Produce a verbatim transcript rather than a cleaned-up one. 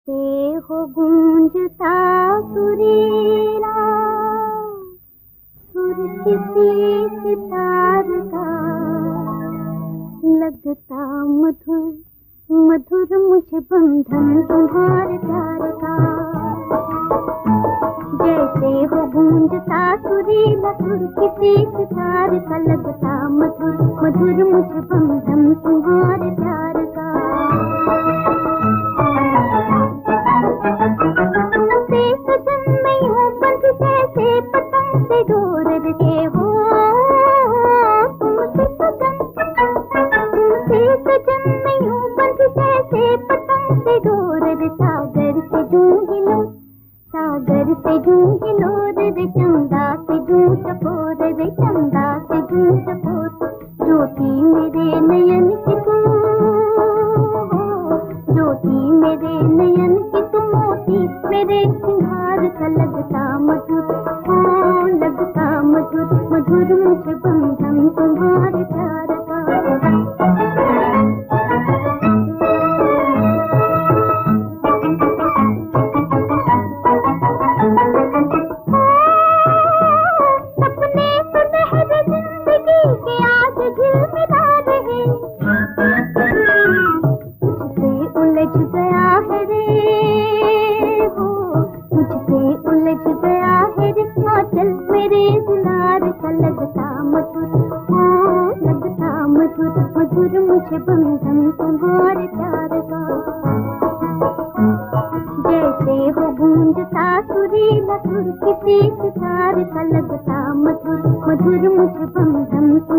जैसे हो गूंजता सुरीला सुर किसी सितार का, लगता मधुर मधुर मुझे बंधन तुम्हारे प्यार का। जैसे हो गूंजता सुरीला सुर किसी सितार का, लगता मधुर मधुर मुझे बंधन तुम्हारे प्यार का। तुमसे सजन मैं हूँ बंध जैसे पतंग से डोर के हो। तुमसे सजन तुमसे सजन मैं हूँ बंध जैसे पतंग से डोर, सागर से जूं हिलो सागर से जूं हिलो रे, चंदा से जूं चकोर रे, चंदा से जूं चकोर। ज्योति मेरे नयन की तुम ज्योति मेरे नयन की तुम मोती मेरे सिंगार का, लगता मधुर हाँ लगता मधुर मधुर मुझे बंधन तुम्हारे प्यार का। मधुर मुझे बंधन तुम्हारे प्यार का। जैसे हो गूंजता सुरीला सुर किसी सितार का, लगता मधुर मधुर मुझे बंधन।